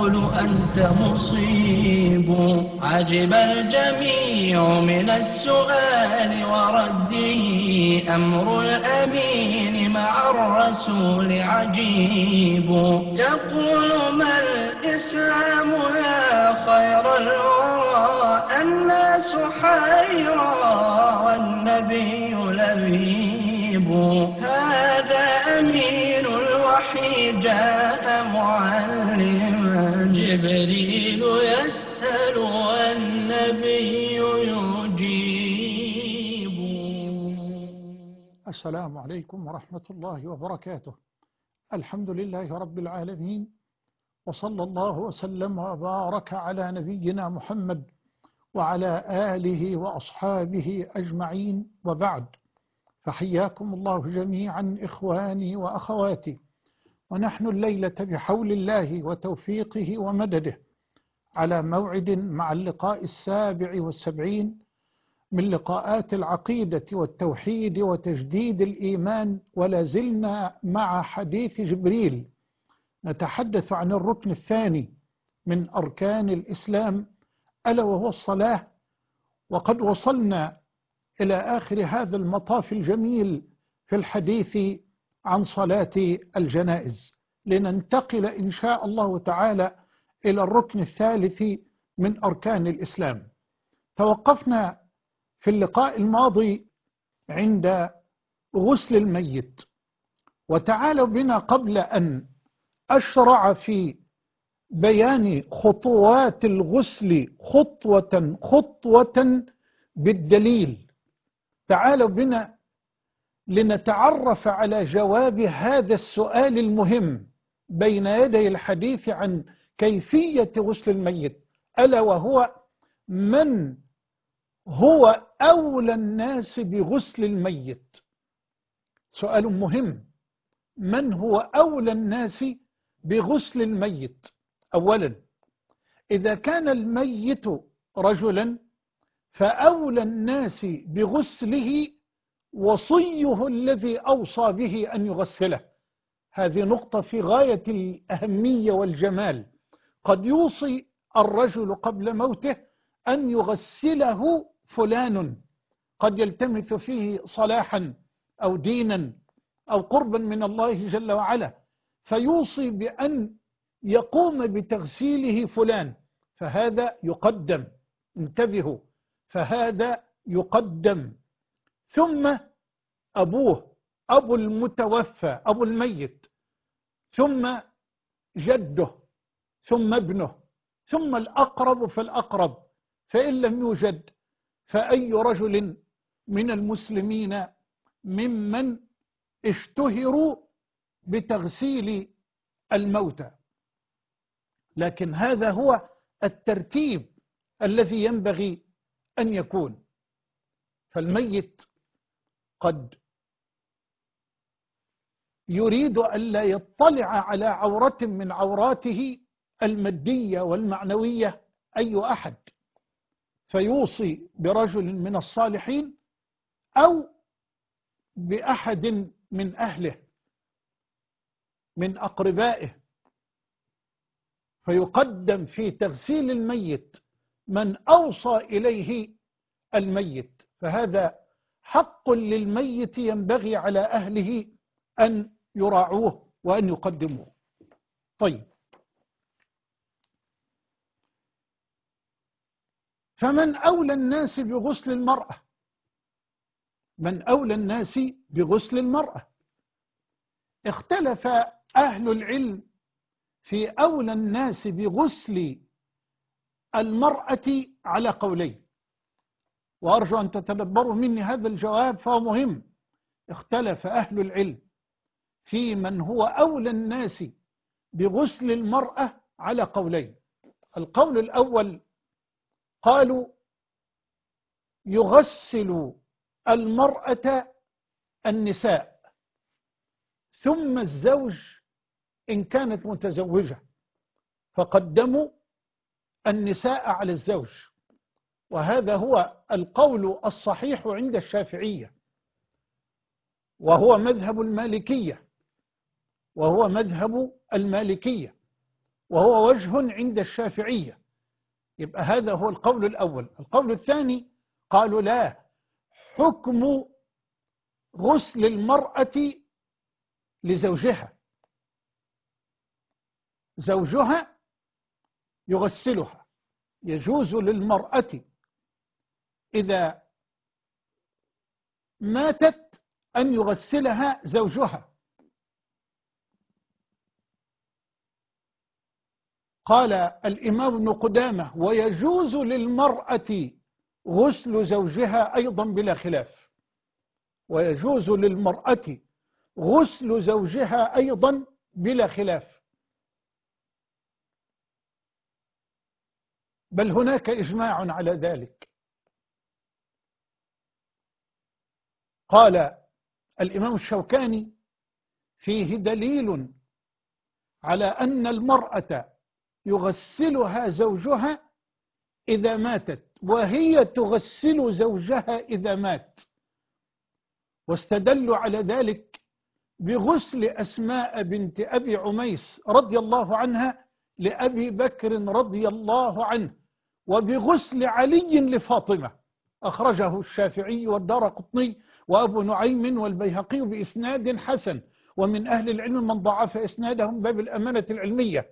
يقول أنت مصيب. عجب الجميع من السؤال ورده، أمر الأمين مع الرسول عجيب. يقول ما الإسلام يا خير الورى، الناس حيرى والنبي لبيب. هذا أمين الوحي جاء معلما، جبريل يسأل والنبي يجيب. السلام عليكم ورحمة الله وبركاته. الحمد لله رب العالمين، وصلى الله وسلم وبارك على نبينا محمد وعلى آله وأصحابه أجمعين، وبعد، فحياكم الله جميعا إخواني وأخواتي، ونحن الليلة بحول الله وتوفيقه ومدده على موعد مع اللقاء 77 من لقاءات العقيدة والتوحيد وتجديد الإيمان، ولا زلنا مع حديث جبريل نتحدث عن الركن الثاني من أركان الإسلام، ألا وهو الصلاة. وقد وصلنا إلى آخر هذا المطاف الجميل في الحديث عن صلاة الجنائز، لننتقل إن شاء الله تعالى إلى الركن الثالث من أركان الإسلام. توقفنا في اللقاء الماضي عند غسل الميت، وتعالوا بنا قبل أن أشرع في بيان خطوات الغسل خطوة خطوة بالدليل، تعالوا بنا لنتعرف على جواب هذا السؤال المهم بين يدي الحديث عن كيفية غسل الميت، ألا وهو من هو أولى الناس بغسل الميت. سؤال مهم، من هو أولى الناس بغسل الميت؟ أولا، إذا كان الميت رجلا فأولى الناس بغسله وصيه الذي أوصى به أن يغسله. هذه نقطة في غاية الأهمية والجمال. قد يوصي الرجل قبل موته أن يغسله فلان، قد يلتمس فيه صلاحا أو دينا أو قربا من الله جل وعلا، فيوصي بأن يقوم بتغسيله فلان، فهذا يقدم. انتبهوا، فهذا يقدم. ثم أبوه، أبو المتوفى، أبو الميت، ثم جده، ثم ابنه، ثم الأقرب فالأقرب، فإن لم يوجد فأي رجل من المسلمين ممن اشتهروا بتغسيل الموتى. لكن هذا هو الترتيب الذي ينبغي أن يكون. فالميت قد يريد ألا يطلع على عورة من عوراته المادية والمعنوية أي أحد، فيوصي برجل من الصالحين أو بأحد من أهله من أقربائه، فيقدم في تغسيل الميت من أوصى إليه الميت، فهذا حق للميت ينبغي على أهله أن يراعوه وأن يقدموه. طيب، فمن أولى الناس بغسل المرأة؟ من أولى الناس بغسل المرأة؟ اختلف أهل العلم في أولى الناس بغسل المرأة على قولين، وأرجو أن تتدبروا مني هذا الجواب فهو مهم. اختلف أهل العلم في من هو أولى الناس بغسل المرأة على قولين. القول الأول قالوا يغسل المرأة النساء ثم الزوج إن كانت متزوجة، فقدموا النساء على الزوج، وهذا هو القول الصحيح عند الشافعية، وهو مذهب المالكية، وهو وجه عند الشافعية. يبقى هذا هو القول الأول. القول الثاني قالوا لا، حكم غسل المرأة لزوجها، زوجها يغسلها، يجوز للمرأة إذا ماتت أن يغسلها زوجها. قال الإمام ابن قدامة ويجوز للمرأة غسل زوجها أيضا بلا خلاف، ويجوز للمرأة غسل زوجها أيضا بلا خلاف، بل هناك إجماع على ذلك. قال الإمام الشوكاني فيه دليل على أن المرأة يغسلها زوجها إذا ماتت وهي تغسل زوجها إذا مات، واستدلوا على ذلك بغسل أسماء بنت أبي عميس رضي الله عنها لأبي بكر رضي الله عنه، وبغسل علي لفاطمة. أخرجه الشافعي والدارقطني وأبو نعيم والبيهقي بإسناد حسن، ومن أهل العلم من ضعف إسنادهم باب الأمانة العلمية.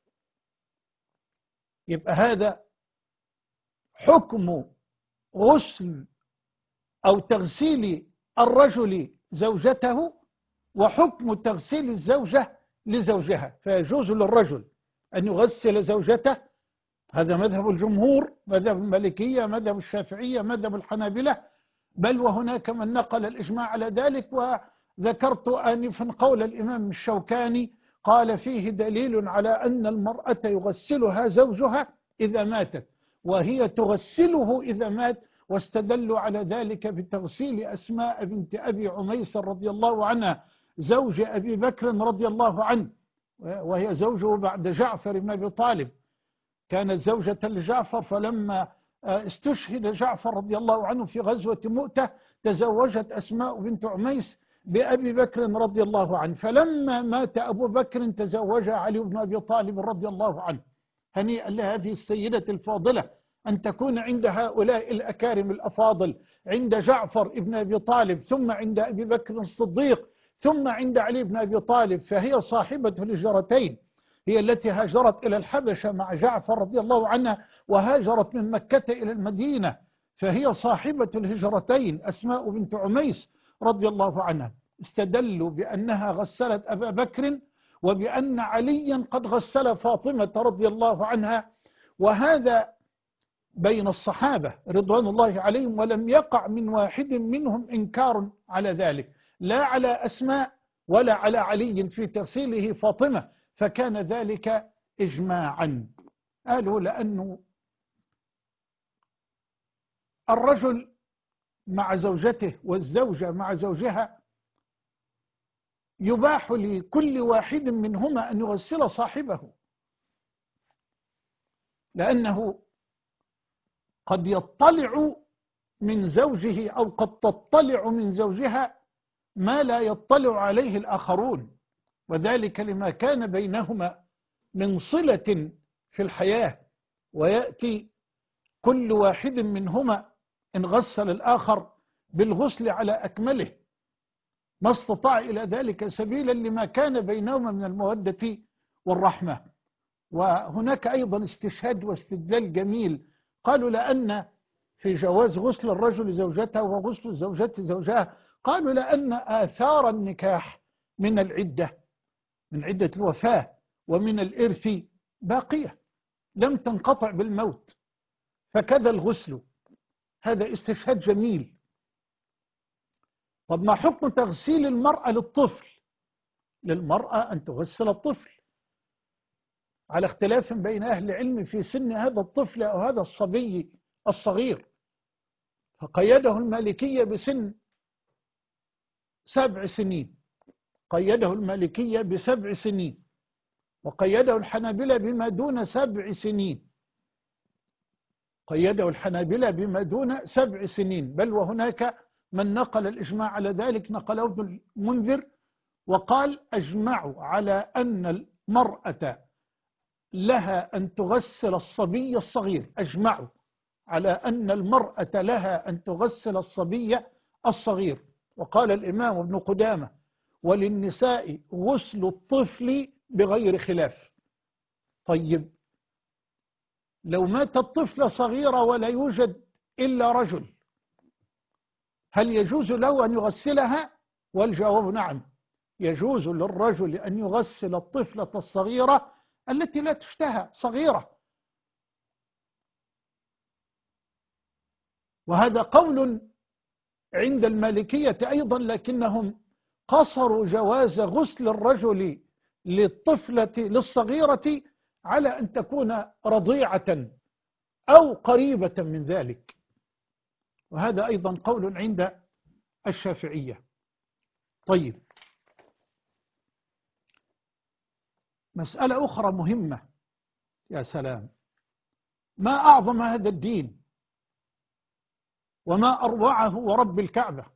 يبقى هذا حكم غسل أو تغسيل الرجل زوجته، وحكم تغسيل الزوجة لزوجها. فيجوز للرجل أن يغسل زوجته، هذا مذهب الجمهور، مذهب المالكية، مذهب الشافعية، مذهب الحنابلة، بل وهناك من نقل الإجماع على ذلك. وذكرت آنفا قول الإمام الشوكاني قال فيه دليل على أن المرأة يغسلها زوجها إذا ماتت وهي تغسله إذا مات، واستدلوا على ذلك بتغسيل أسماء بنت أبي عميس رضي الله عنها زوج أبي بكر رضي الله عنه، وهي زوجه بعد جعفر بن أبي طالب، كانت زوجة لجعفر، فلما استشهد جعفر رضي الله عنه في غزوة مؤتة تزوجت أسماء بنت عميس بأبي بكر رضي الله عنه، فلما مات أبو بكر تزوج علي بن أبي طالب رضي الله عنه. هنيئا لهذه السيدة الفاضلة أن تكون عند هؤلاء الأكارم الأفاضل، عند جعفر بن أبي طالب، ثم عند أبي بكر الصديق، ثم عند علي بن أبي طالب، فهي صاحبة الهجرتين، هي التي هاجرت إلى الحبشة مع جعفر رضي الله عنها، وهاجرت من مكة إلى المدينة، فهي صاحبة الهجرتين أسماء بنت عميس رضي الله عنها. استدلوا بأنها غسلت أبا بكر، وبأن عليا قد غسل فاطمة رضي الله عنها، وهذا بين الصحابة رضوان الله عليهم، ولم يقع من واحد منهم إنكار على ذلك، لا على أسماء ولا على علي في تغسيله فاطمة، فكان ذلك إجماعا. قالوا لأنه الرجل مع زوجته والزوجة مع زوجها يباح لكل واحد منهما أن يغسل صاحبه، لأنه قد يطلع من زوجه أو قد تطلع من زوجها ما لا يطلع عليه الآخرون، وذلك لما كان بينهما من صلة في الحياة، ويأتي كل واحد منهما إن غسل الآخر بالغسل على أكمله ما استطاع إلى ذلك سبيلا لما كان بينهما من المودة والرحمة. وهناك أيضا استشهاد واستدلال جميل، قالوا لأن في جواز غسل الرجل زوجته وغسل الزوجة زوجها، قالوا لأن آثار النكاح من العدة، من عدة الوفاة ومن الإرث باقية لم تنقطع بالموت، فكذا الغسل. هذا استشهاد جميل. طب ما حكم تغسيل المرأة للطفل؟ للمرأة أن تغسل الطفل على اختلاف بين أهل العلم في سن هذا الطفل أو هذا الصبي الصغير، فقيده المالكية بسن 7 سنين، قيده المالكية ب7 سنين، وقيده الحنابلة بما دون 7 سنين، قيده الحنابلة بما دون 7 سنين، بل وهناك من نقل الإجماع على ذلك، نقله ابن المنذر وقال أجمعوا على أن المرأة لها أن تغسل الصبي الصغير، أجمعوا على أن المرأة لها أن تغسل الصبي الصغير. وقال الإمام ابن قدامة: وللنساء غسل الطفل بغير خلاف. طيب لو مات الطفل صغيرة ولا يوجد إلا رجل، هل يجوز له أن يغسلها؟ والجواب نعم، يجوز للرجل أن يغسل الطفلة الصغيرة التي لا تشتهى، صغيرة. وهذا قول عند المالكية أيضا، لكنهم قصروا جواز غسل الرجل للطفلة للصغيرة على أن تكون رضيعة أو قريبة من ذلك، وهذا أيضا قول عند الشافعية. طيب مسألة أخرى مهمة، يا سلام، ما أعظم هذا الدين وما أروعه ورب الكعبة.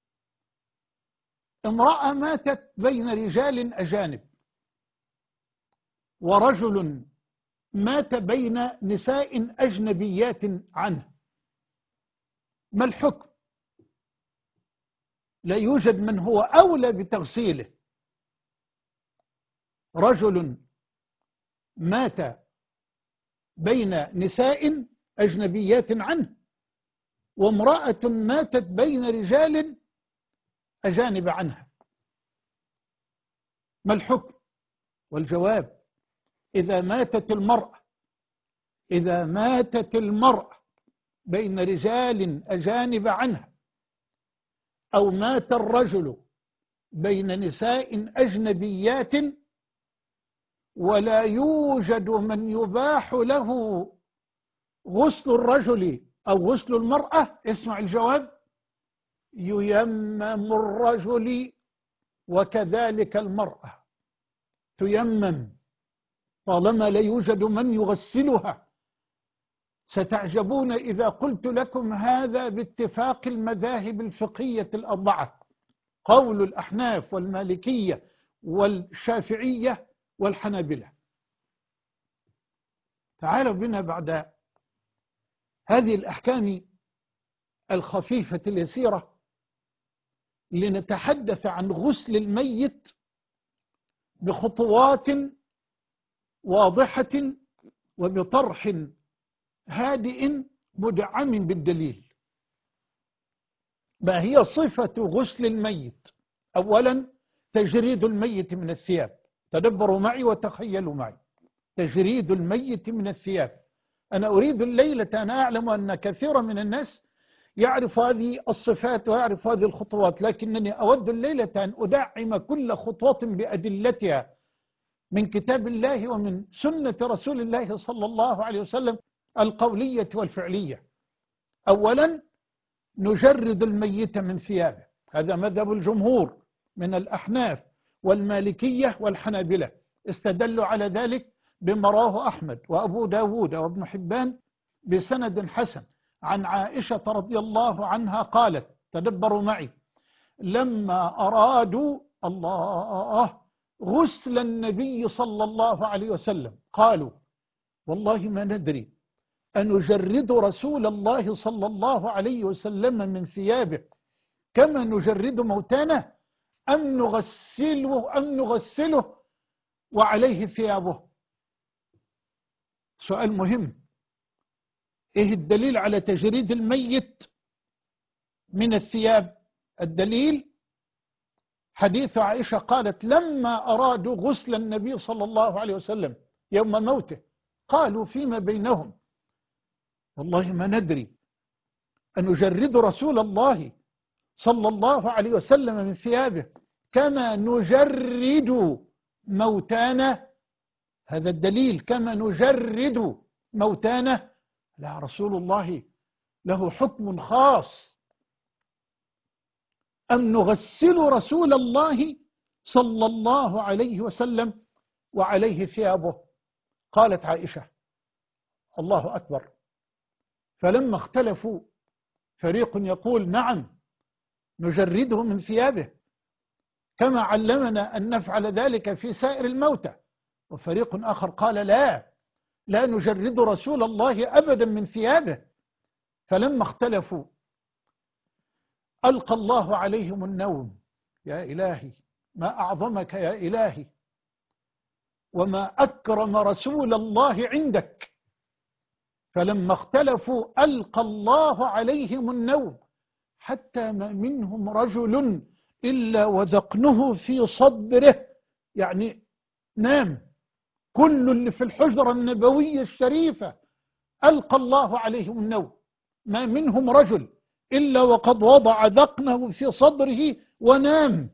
امرأة ماتت بين رجال أجانب، ورجل مات بين نساء أجنبيات عنه، ما الحكم؟ لا يوجد من هو أولى بتغسيله. رجل مات بين نساء أجنبيات عنه، وامرأة ماتت بين رجال أجانب عنها، ما الحكم؟ والجواب: إذا ماتت المرأة بين رجال أجانب عنها، أو مات الرجل بين نساء أجنبيات ولا يوجد من يباح له غسل الرجل أو غسل المرأة، اسمع الجواب: ييمم الرجل وكذلك المرأة، تيمم طالما لا يوجد من يغسلها. ستعجبون إذا قلت لكم هذا باتفاق المذاهب الفقهية الأربعة، قول الأحناف والمالكية والشافعية والحنابلة. تعالوا بنا بعد هذه الأحكام الخفيفة اليسيرة لنتحدث عن غسل الميت بخطوات واضحة وبطرح هادئ مدعم بالدليل. ما هي صفة غسل الميت؟ أولا تجريد الميت من الثياب. تدبروا معي وتخيلوا معي. تجريد الميت من الثياب. أنا أريد الليلة، أنا أعلم أن كثيرا من الناس يعرف هذه الصفات ويعرف هذه الخطوات، لكنني أود الليلة أن أدعم كل خطوة بأدلتها من كتاب الله ومن سنة رسول الله صلى الله عليه وسلم القولية والفعلية. أولا نجرد الميت من ثيابه، هذا مذهب الجمهور من الأحناف والمالكية والحنابلة، استدلوا على ذلك بما رواه أحمد وأبو داود وابن حبان بسند حسن عن عائشة رضي الله عنها قالت: تدبروا معي: لما أرادوا غسل النبي صلى الله عليه وسلم قالوا: والله ما ندري أنجرد رسول الله صلى الله عليه وسلم من ثيابه كما نجرد موتانا، أم نغسله وعليه ثيابه. سؤال مهم: إيه الدليل على تجريد الميت من الثياب؟ الدليل حديث عائشة قالت: لما أرادوا غسل النبي صلى الله عليه وسلم يوم موته قالوا فيما بينهم: والله ما ندري أنجرد رسول الله صلى الله عليه وسلم من ثيابه كما نجرد موتانا. هذا الدليل، كما نجرد موتانا. لا، رسول الله له حكم خاص. أم نغسل رسول الله صلى الله عليه وسلم وعليه ثيابه؟ قالت عائشة: الله أكبر. فلما اختلفوا، فريق يقول: نعم نجرده من ثيابه كما علمنا أن نفعل ذلك في سائر الموتى، وفريق آخر قال: لا، لا نجرد رسول الله أبدا من ثيابه. فلما اختلفوا ألقى الله عليهم النوم. يا إلهي ما أعظمك يا إلهي، وما أكرم رسول الله عندك. فلما اختلفوا ألقى الله عليهم النوم، حتى ما منهم رجل إلا وذقنه في صدره، يعني نام. كل اللي في الحجرة النبوية الشريفة ألقى الله عليهم النوم، ما منهم رجل إلا وقد وضع ذقنه في صدره ونام.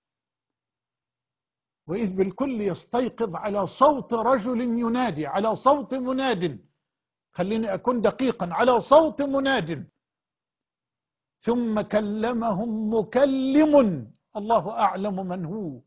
وإذ بالكل يستيقظ على صوت رجل ينادي، على صوت مناد، خليني أكون دقيقا، على صوت مناد. ثم كلمهم مكلم، الله أعلم من هو.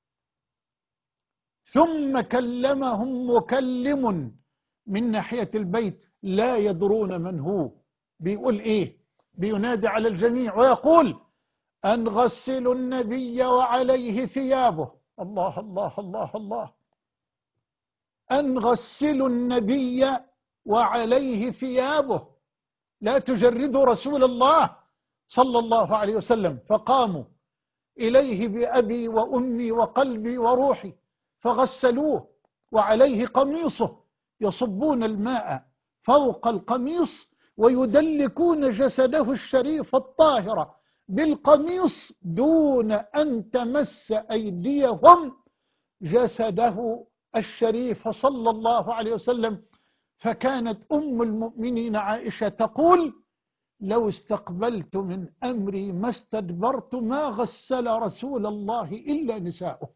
ثم كلمهم مكلم من ناحية البيت لا يدرون من هو. بيقول إيه؟ بينادي على الجميع ويقول أن غسلوا النبي وعليه ثيابه. الله الله الله الله. أن غسلوا النبي وعليه ثيابه، لا تجردوا رسول الله صلى الله عليه وسلم. فقاموا إليه بأبي وأمي وقلبي وروحي فغسلوه، وعليه قميصه، يصبون الماء فوق القميص ويدلكون جسده الشريف الطاهر بالقميص دون أن تمس أيديهم جسده الشريف صلى الله عليه وسلم. فكانت أم المؤمنين عائشة تقول لو استقبلت من أمري ما استدبرت ما غسل رسول الله إلا نساؤه.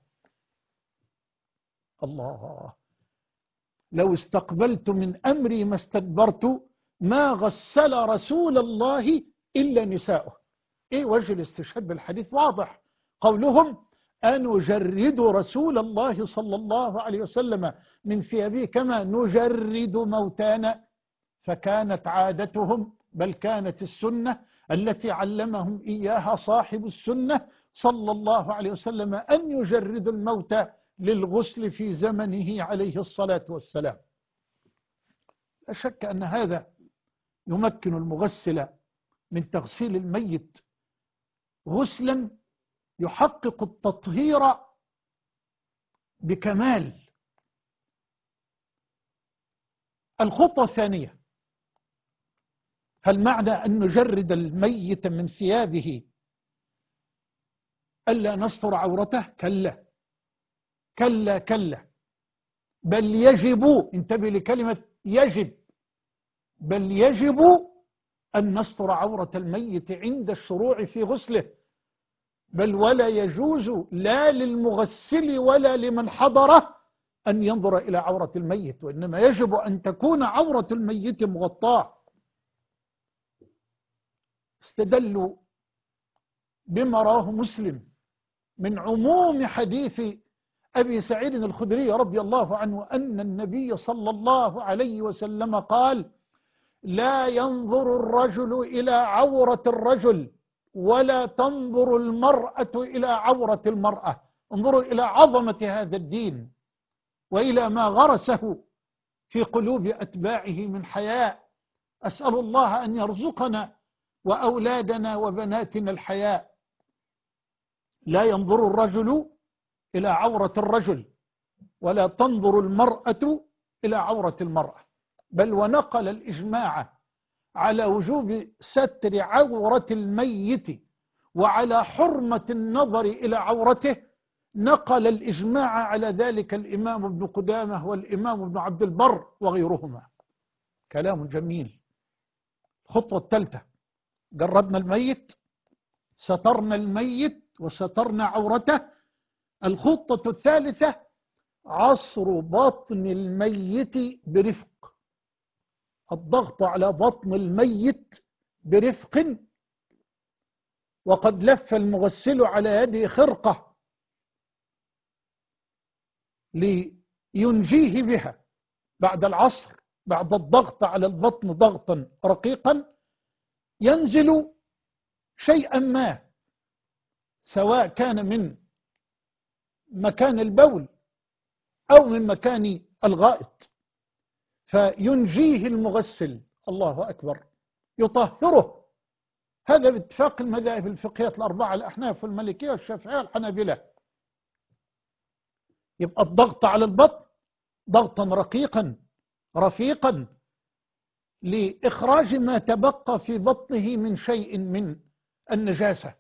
الله، لو استقبلت من أمري ما استدبرت ما غسل رسول الله إلا نساؤه. إيه وجه الاستشهاد بالحديث؟ واضح، قولهم أنجرد رسول الله صلى الله عليه وسلم من ثيابه كما نجرد موتانا. فكانت عادتهم، بل كانت السنة التي علمهم إياها صاحب السنة صلى الله عليه وسلم أن يجرد الموتى للغسل في زمنه عليه الصلاة والسلام. لا شك أن هذا يمكن المغسل من تغسيل الميت غسلا يحقق التطهير بكمال. الخطوة الثانية، هل معنى أن نجرد الميت من ثيابه ألا نستر عورته؟ كلا كلا كلا، بل يجب، انتبه لكلمة يجب، بل يجب أن نستر عورة الميت عند الشروع في غسله. بل ولا يجوز لا للمغسل ولا لمن حضره أن ينظر إلى عورة الميت، وإنما يجب أن تكون عورة الميت مغطاة. استدلوا بما رواه مسلم من عموم حديث أبي سعيد الخدري رضي الله عنه أن النبي صلى الله عليه وسلم قال لا ينظر الرجل إلى عورة الرجل ولا تنظر المرأة إلى عورة المرأة. انظروا إلى عظمة هذا الدين وإلى ما غرسه في قلوب أتباعه من حياء. أسأل الله أن يرزقنا وأولادنا وبناتنا الحياء. لا ينظر الرجل إلى عورة الرجل ولا تنظر المرأة إلى عورة المرأة. بل ونقل الإجماع على وجوب ستر عورة الميت وعلى حرمة النظر إلى عورته. نقل الإجماع على ذلك الإمام ابن قدامة والإمام ابن عبد البر وغيرهما. كلام جميل. الخطوة الثالثة، جردنا الميت، سترنا الميت وسترنا عورته. الخطة الثالثة عصر بطن الميت برفق، الضغط على بطن الميت برفق. وقد لف المغسل على يده خرقة لينجيه بها بعد العصر، بعد الضغط على البطن ضغطا رقيقا ينزل شيئا ما، سواء كان من مكان البول أو من مكان الغائط، فينجيه المغسل، الله أكبر، يطهره. هذا باتفاق المذاهب الفقهية الأربعة، الأحناف والمالكية والشافعية والحنابلة. يبقى الضغط على البطن ضغطا رقيقا رفيقا لإخراج ما تبقى في بطنه من شيء من النجاسة،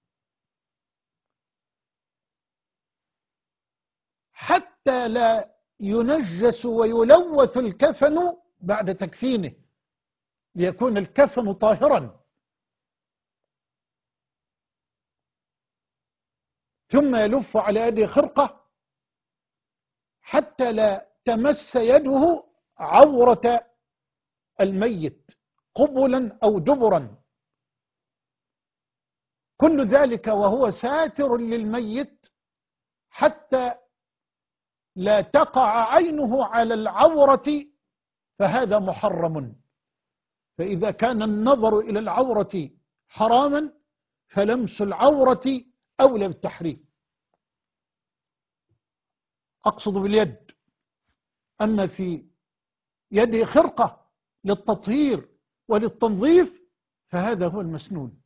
حتى لا ينجس ويلوث الكفن بعد تكفينه، ليكون الكفن طاهرا. ثم يلف على يده خرقة حتى لا تمس يده عورة الميت قبلا أو دبرا، كل ذلك وهو ساتر للميت حتى لا تقع عينه على العورة، فهذا محرم. فإذا كان النظر إلى العورة حراما فلمس العورة أولى بالتحريم. أقصد باليد. أما في يده خرقة للتطهير وللتنظيف فهذا هو المسنون.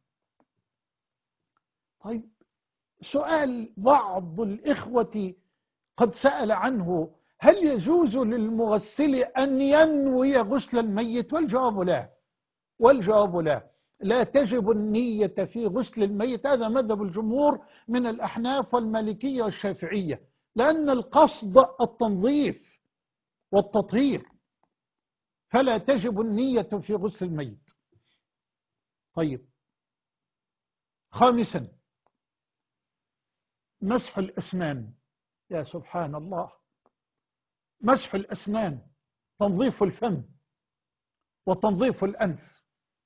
طيب، سؤال بعض الإخوة قد سأل عنه: هل يجوز للمغسل أن ينوي غسل الميت؟ والجواب لا. والجواب لا، لا تجب النية في غسل الميت. هذا مذهب الجمهور من الأحناف والمالكية والشافعية، لأن القصد التنظيف والتطهير، فلا تجب النية في غسل الميت. طيب، خامسا، مسح الأسنان. يا سبحان الله، مسح الأسنان، تنظيف الفم وتنظيف الأنف،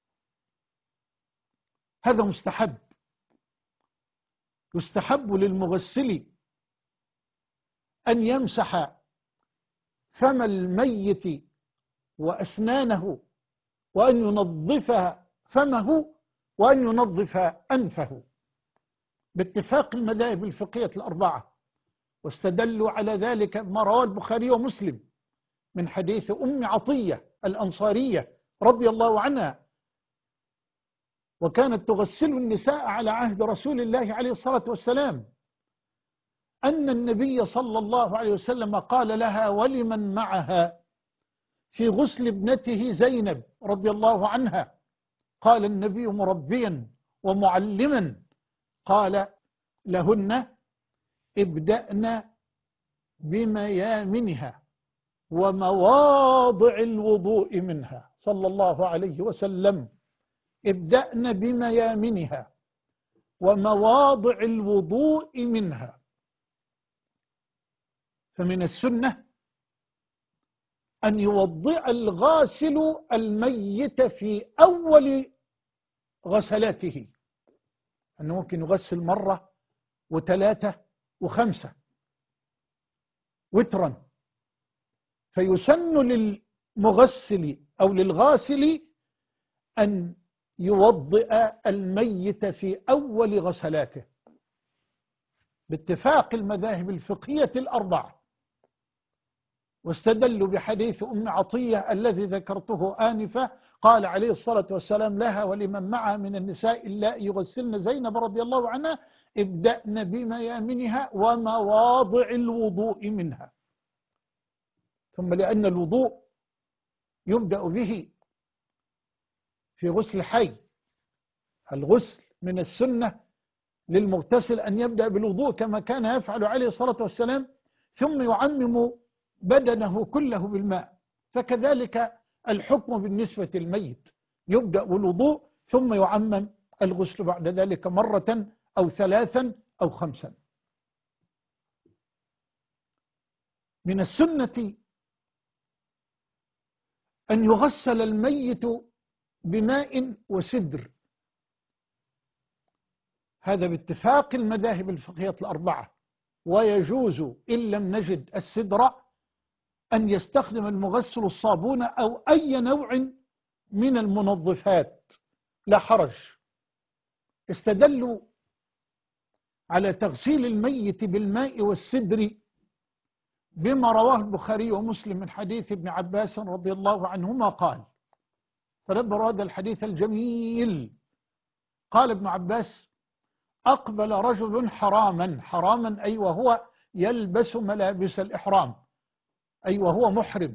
هذا مستحب. يستحب للمغسل أن يمسح فم الميت وأسنانه، وأن ينظف فمه، وأن ينظف أنفه، باتفاق المذاهب الفقهية الأربعة. واستدلوا على ذلك ما رواه البخاري ومسلم من حديث أم عطية الأنصارية رضي الله عنها، وكانت تغسل النساء على عهد رسول الله عليه الصلاة والسلام، أن النبي صلى الله عليه وسلم قال لها ولمن معها في غسل ابنته زينب رضي الله عنها، قال النبي مربيا ومعلما، قال لهن: ابدأن بميامنها ومواضع الوضوء منها، صلى الله عليه وسلم. ابدأن بميامنها ومواضع الوضوء منها. فمن السنة أن يوضئ الغاسل الميت في أول غسلاته، أنه ممكن يغسل مرة وثلاثة وخمسة وترا، فيسن للمغسل أو للغاسل أن يوضئ الميت في أول غسلاته، باتفاق المذاهب الفقهية الأربعة. واستدلوا بحديث أم عطية الذي ذكرته آنفة، قال عليه الصلاة والسلام لها ولمن معها من النساء اللائي يغسلن زينب رضي الله عنها: ابدأن بميامنها ومواضع الوضوء منها. ثم لأن الوضوء يبدأ به في غسل الحي، الغسل من السنة للمغتسل أن يبدأ بالوضوء كما كان يفعل عليه الصلاة والسلام، ثم يعمم بدنه كله بالماء. فكذلك الحكم بالنسبة للميت، يبدأ بالوضوء ثم يعمم الغسل بعد ذلك مرة أو ثلاثا أو خمسا. من السنة أن يغسل الميت بماء وسدر، هذا باتفاق المذاهب الفقهية الأربعة. ويجوز إن لم نجد السدر أن يستخدم المغسل الصابون أو أي نوع من المنظفات، لا حرج. استدلوا على تغسيل الميت بالماء والسدر بما رواه البخاري ومسلم من حديث ابن عباس رضي الله عنهما قال، تدبروا هذا الحديث الجميل. قال ابن عباس: أقبل رجل حراما أي وهو يلبس ملابس الإحرام، أي وهو محرم.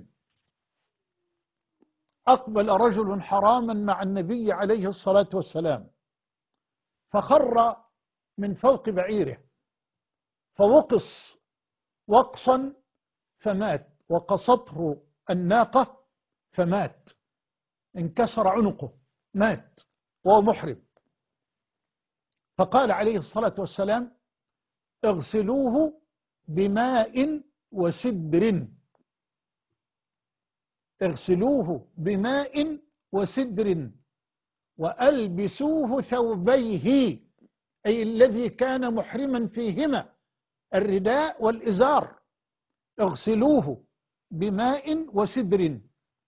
أقبل رجل حراما مع النبي عليه الصلاة والسلام، فخر من فوق بعيره فوقص وقصا فمات، وقصته الناقة فمات، انكسر عنقه، مات وهو محرم. فقال عليه الصلاة والسلام: اغسلوه بماء وسدر، اغسلوه بماء وسدر وألبسوه ثوبيه، أي الذي كان محرما فيهما، الرداء والإزار. اغسلوه بماء وسدر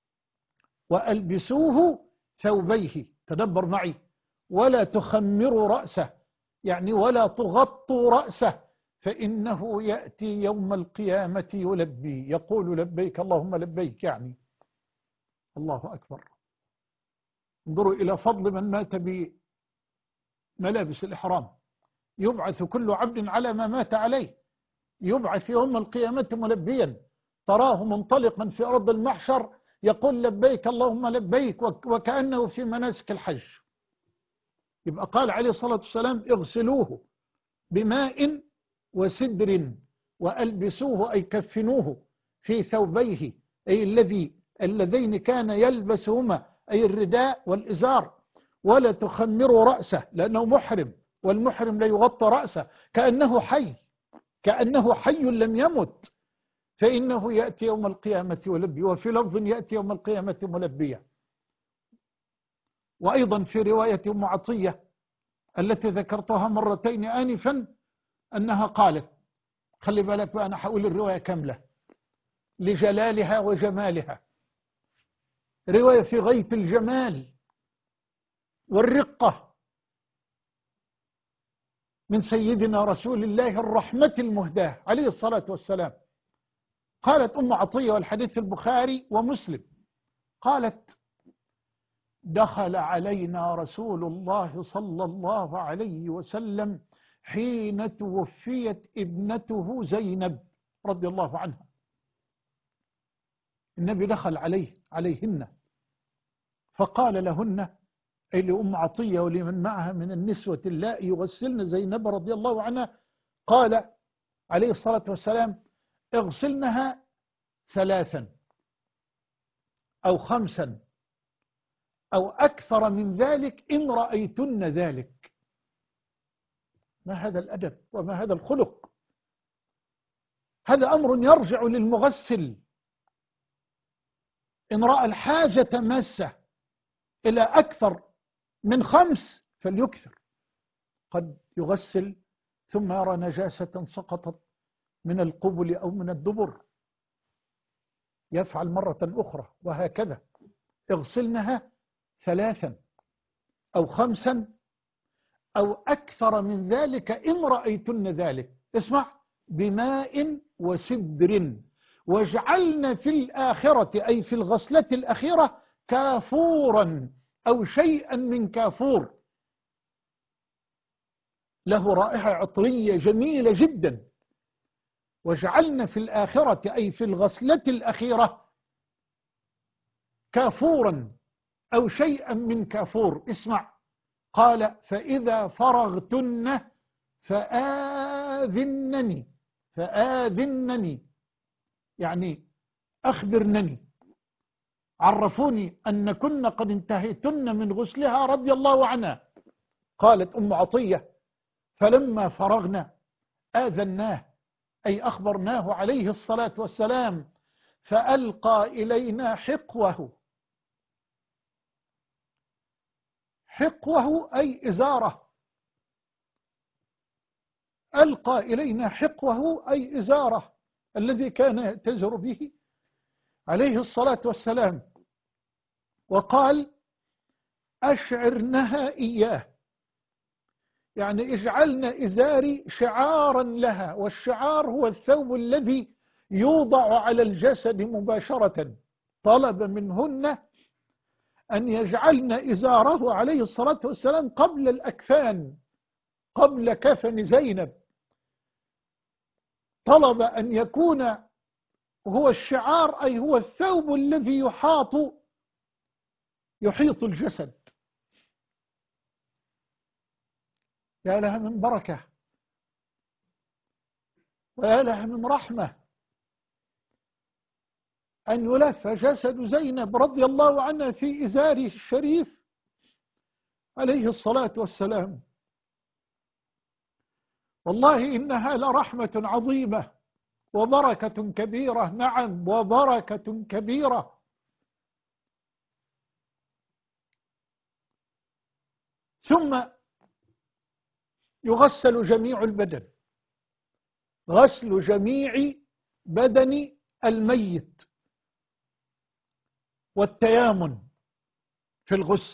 وألبسوه ثوبيه، تدبر معي، ولا تخمروا رأسه، يعني ولا تغطوا رأسه، فإنه يأتي يوم القيامة يلبي، يقول لبيك اللهم لبيك، يعني الله أكبر. انظروا إلى فضل من مات بملابس الإحرام. يبعث كل عبد على ما مات عليه، يبعث يوم القيامة ملبيا، تراه منطلقا في أرض المحشر يقول لبيك اللهم لبيك، وكأنه في مناسك الحج. يبقى قال عليه الصلاة والسلام: اغسلوه بماء وسدر وألبسوه، أي كفنوه في ثوبيه، أي اللذين كان يلبسهما، أي الرداء والإزار. ولا تخمروا رأسه، لأنه محرم، والمحرم لا يغطى رأسه، كأنه حي لم يمت، فإنه يأتي يوم القيامة ولبي. وفي لفظ: يأتي يوم القيامة ملبيا. وأيضا في رواية أم عطية التي ذكرتها مرتين آنفا أنها قالت، خلي بالك بقى، أنا حقول الرواية كاملة لجلالها وجمالها، رواية في غاية الجمال والرقة من سيدنا رسول الله الرحمة المهداة عليه الصلاة والسلام. قالت أم عطية، والحديث في البخاري ومسلم، قالت: دخل علينا رسول الله صلى الله عليه وسلم حين توفيت ابنته زينب رضي الله عنها. النبي دخل عليهن فقال لهن، أي لأم عطية ولمن معها من النسوة اللائي يغسلن زينب رضي الله عنها، قال عليه الصلاة والسلام: اغسلنها 3 أو 5 أو أكثر من ذلك إن رأيتن ذلك. ما هذا الأدب وما هذا الخلق؟ هذا أمر يرجع للمغسل، إن رأى الحاجة ماسة إلى أكثر من 5 فليكثر. قد يغسل ثم يرى نجاسة سقطت من القبل أو من الدبر، يفعل مرة أخرى، وهكذا. اغسلنها 3 أو 5 أو أكثر من ذلك إن رأيتن ذلك، اسمع، بماء وسدر، واجعلن في الآخرة، أي في الغسلة الأخيرة، كافورا أو شيئا من كافور، له رائحة عطرية جميلة جدا. واجعلن في الآخرة، أي في الغسلة الأخيرة، كافورا أو شيئا من كافور. اسمع، قال: فإذا فرغتن فآذنني، يعني أخبرنني، عرفوني أن كن قد انتهيتن من غسلها رضي الله عنها. قالت أم عطية: فلما فرغنا آذناه، أي أخبرناه عليه الصلاة والسلام، فألقى إلينا حقوه أي إزاره، ألقى إلينا حقوه أي إزاره الذي كان يأتزر به عليه الصلاة والسلام، وقال: أشعرنها إياه، يعني اجعلنا إزاري شعارا لها، والشعار هو الثوب الذي يوضع على الجسد مباشرة. طلب منهن أن يجعلن إزاره عليه الصلاة والسلام قبل الأكفان، قبل كفن زينب. طلب أن يكون هو الشعار، أي هو الثوب الذي يحيط الجسد. يا لها من بركة ويا لها من رحمة أن يلف جسد زينب رضي الله عنها في إزاره الشريف عليه الصلاة والسلام. والله إنها لرحمة عظيمة وبركة كبيرة، نعم وبركة كبيرة. ثم يغسل جميع البدن، غسل جميع بدن الميت، والتيامن في الغسل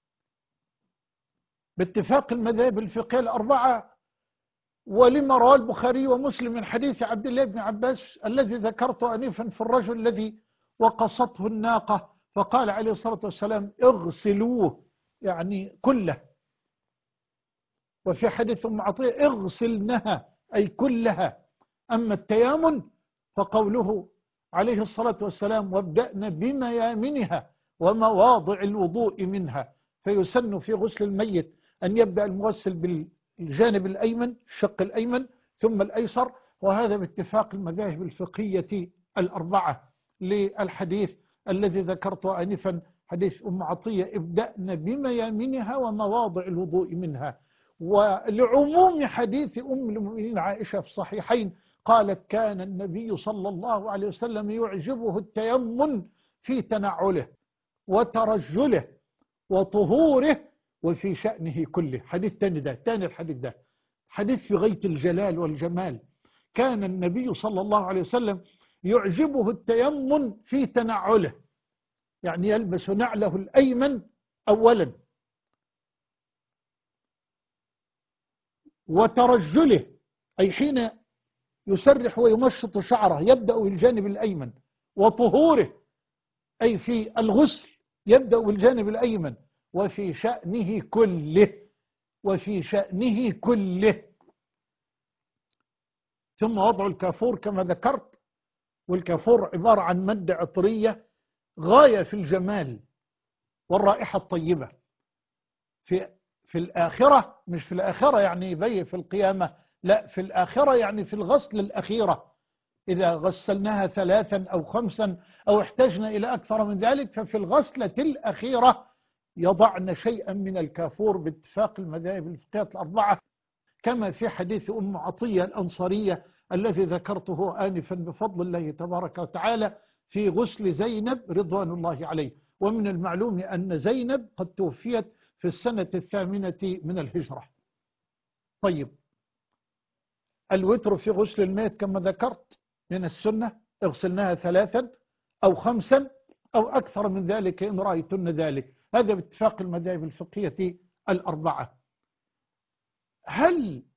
باتفاق المذاهب الفقهية الأربعة. ولما رواه البخاري ومسلم من حديث عبد الله بن عباس الذي ذكرت آنفا في الرجل الذي وقصته الناقة فقال عليه الصلاة والسلام اغسلوه، يعني كله. وفي حديث أم عطية اغسلنها أي كلها. أما التيامن فقوله عليه الصلاة والسلام وابدأن بميامنها ومواضع الوضوء منها. فيسن في غسل الميت أن يبدأ المغسل بالجانب الأيمن، الشق الأيمن، ثم الأيسر، وهذا باتفاق المذاهب الفقهية الأربعة للحديث الذي ذكرته آنفا، حديث أم عطية ابدأن بميامنها ومواضع الوضوء منها. ولعموم حديث أم المؤمنين عائشة في الصحيحين قالت كان النبي صلى الله عليه وسلم يعجبه التيمم في تنعله وترجله وطهوره وفي شأنه كله. حديث تاني الحديث ده حديث في غاية الجلال والجمال. كان النبي صلى الله عليه وسلم يعجبه التيمم في تنعله، يعني يلبس نعله الأيمن أولا، وترجله أي حين يسرح ويمشط شعره يبدأ بالجانب الأيمن، وطهوره أي في الغسل يبدأ بالجانب الأيمن، وفي شأنه كله. ثم وضع الكافور كما ذكرت، والكافور عبارة عن مادة عطرية غاية في الجمال والرائحة الطيبة في الآخرة، مش في الآخرة يعني في القيامة، لا، في الآخرة يعني في الغسل الأخيرة. إذا غسلناها 3 أو 5 أو احتجنا إلى أكثر من ذلك، ففي الغسلة الأخيرة يضعن شيئا من الكافور باتفاق المذاهب الفقهية الأربعة، كما في حديث أم عطية الأنصارية الذي ذكرته آنفا بفضل الله تبارك وتعالى في غسل زينب رضوان الله عليه. ومن المعلوم أن زينب قد توفيت في السنة 8 من الهجرة. طيب، الوتر في غسل الميت كما ذكرت من السنة، اغسلناها 3 أو 5 أو أكثر من ذلك إن رأيتن ذلك، هذا باتفاق المذاهب الفقهية الأربعة. هل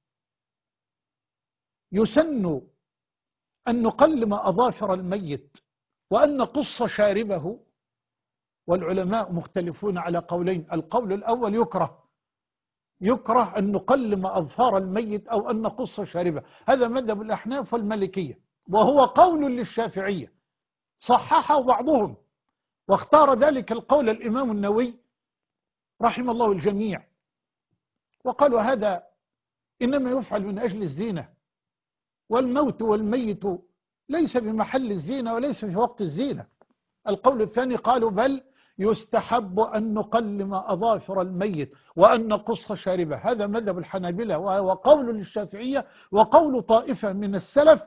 يسن أن نقلم أظافر الميت وأن نقص شاربه؟ والعلماء مختلفون على قولين. القول الأول يكره أن نقلم أظفار الميت أو أن نقص شاربه، هذا مذهب الأحناف والمالكية، وهو قول للشافعية صححه بعضهم، واختار ذلك القول الإمام النووي رحم الله الجميع، وقالوا هذا إنما يفعل من أجل الزينة، والموت والميت ليس بمحل الزينة وليس في وقت الزينة. القول الثاني قالوا بل يستحب أن نقلم أظافر الميت وأن نقص شاربه، هذا مذهب الحنابلة وهو قول للشافعية وقول طائفة من السلف،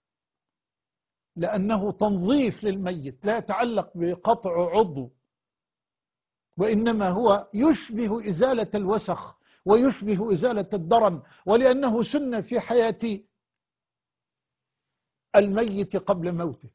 لأنه تنظيف للميت لا يتعلق بقطع عضو، وإنما هو يشبه إزالة الوسخ ويشبه إزالة الدرن، ولأنه سنة في حياة الميت قبل موته.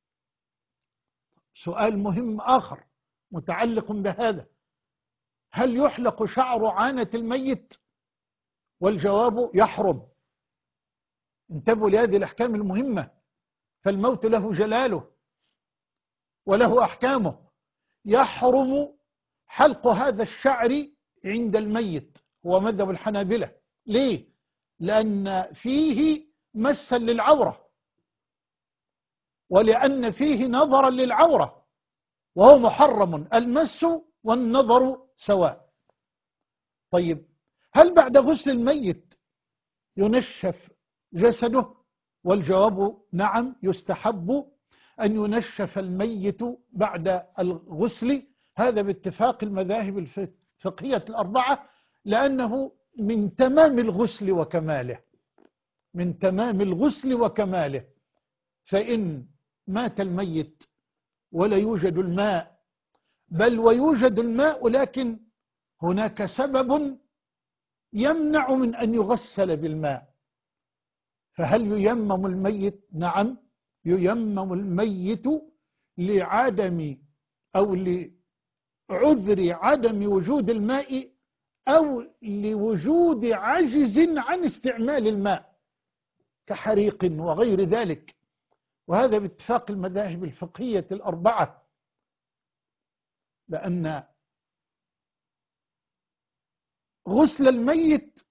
سؤال مهم آخر متعلق بهذا: هل يحلق شعر عانة الميت؟ والجواب يحرم. انتبهوا لهذه الأحكام المهمة. فالموت له جلاله وله أحكامه. يحرم حلق هذا الشعر عند الميت، هو مذهب الحنابلة. ليه؟ لأن فيه مسا للعورة، ولأن فيه نظرا للعورة، وهو محرم، المس والنظر سواء. طيب، هل بعد غسل الميت ينشف جسده؟ والجواب نعم، يستحب أن ينشف الميت بعد الغسل، هذا باتفاق المذاهب الفقهية الأربعة، لأنه من تمام الغسل وكماله، من تمام الغسل وكماله. فإن مات الميت ولا يوجد الماء، بل ويوجد الماء لكن هناك سبب يمنع من أن يغسل بالماء، فهل ييمم الميت؟ نعم، ييمم الميت لعدم أو لعذر عدم وجود الماء، أو لوجود عجز عن استعمال الماء كحريق وغير ذلك، وهذا باتفاق المذاهب الفقهية الأربعة، لأن غسل الميت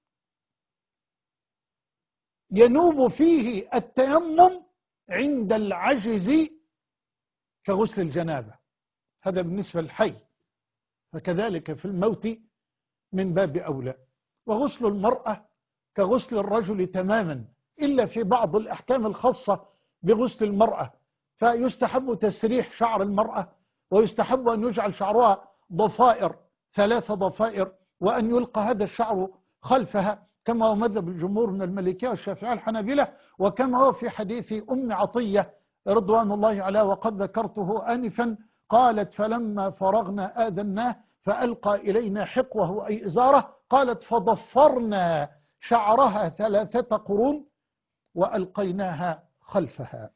ينوب فيه التيمم عند العجز كغسل الجنابة، هذا بالنسبة للحي، فكذلك في الموت من باب أولى. وغسل المرأة كغسل الرجل تماما، إلا في بعض الأحكام الخاصة بغسل المرأة، فيستحب تسريح شعر المرأة، ويستحب أن يجعل شعرها ضفائر، 3 ضفائر، وأن يلقى هذا الشعر خلفها، كما هو مذهب الجمهور من المالكية والشافعية والحنابلة، وكما هو في حديث أم عطية رضوان الله عليها وقد ذكرته آنفا، قالت: فلما فرغنا آذناه فألقى إلينا حقوه أي إزاره، قالت: فضفرنا شعرها 3 قرون وألقيناها خلفها.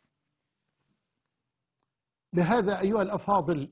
بهذا أيها الأفاضل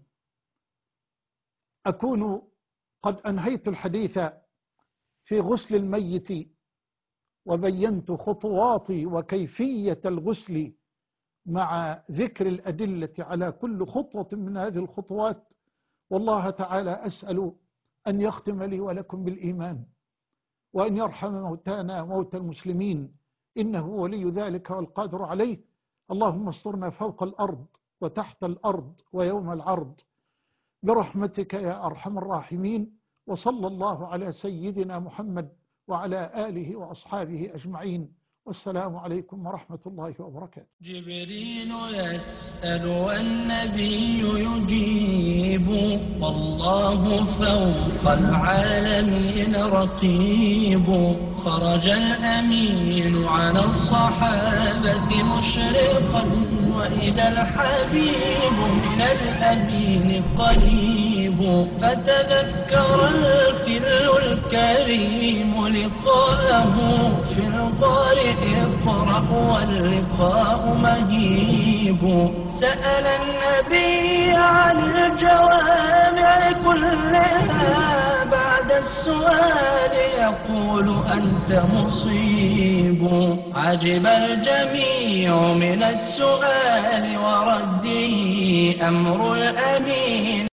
أكون قد أنهيت الحديث في غسل الميت، وبينت خطواتي وكيفية الغسل مع ذكر الأدلة على كل خطوة من هذه الخطوات. والله تعالى أسأل أن يختم لي ولكم بالإيمان، وأن يرحم موتانا وموتى المسلمين، إنه ولي ذلك والقادر عليه. اللهم استرنا فوق الأرض وتحت الأرض ويوم العرض برحمتك يا أرحم الراحمين. وصلى الله على سيدنا محمد وعلى آله وأصحابه أجمعين، والسلام عليكم ورحمة الله وبركاته. جبريل يسأل والنبي يجيب، والله فوق العالمين رقيب. خرج الأمين على الصحابة مشرقا، وإذا الحبيب من الأمين قريب. فتذكر الفل الكريم لقاءه في الغار اقرأ واللقاء مهيب. سأل النبي عن الجوامع كلها، بعد السؤال يقول أنت مصيب. عجب الجميع من السؤال ورده، أمر الأمين